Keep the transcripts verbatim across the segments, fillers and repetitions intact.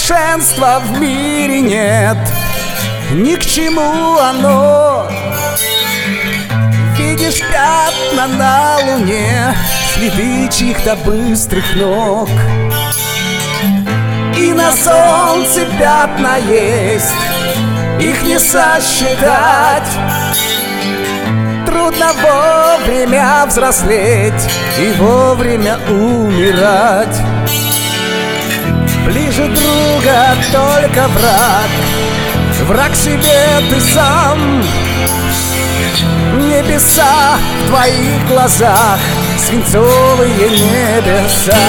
Совершенства в мире нет, ни к чему оно. Видишь пятна на луне, следы чьих-то быстрых ног. И на солнце пятна есть, их не сосчитать. Трудно вовремя взрослеть и вовремя умирать. Ближе друга только враг, враг себе ты сам. Небеса в твоих глазах, свинцовые небеса.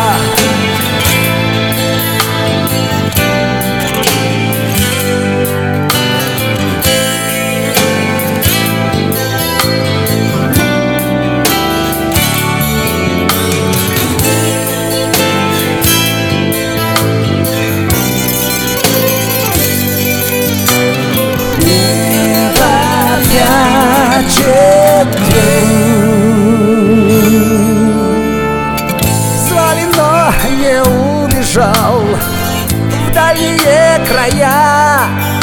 Звали, но не убежал в дальние края.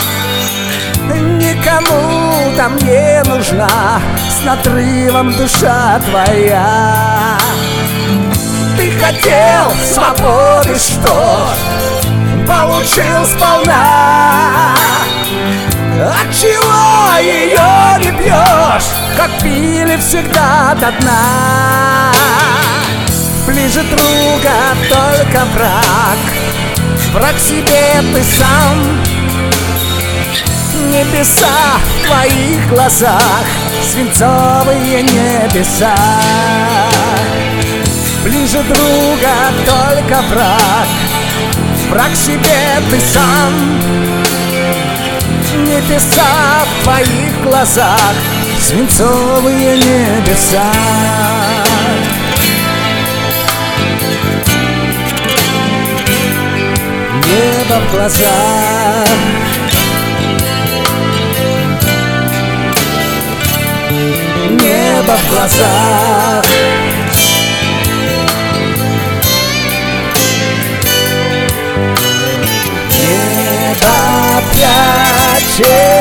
Никому там не нужна с надрывом душа твоя. Ты хотел свободы, что получил сполна. Отчего ее не пьешь, как пили всегда до дна? Ближе друга только враг, враг себе ты сам. Небеса в твоих глазах, свинцовые небеса. Ближе друга только враг, враг себе ты сам. Небеса в твоих глазах, свинцовые небеса. Небо в глазах, небо в глазах. Небо прячет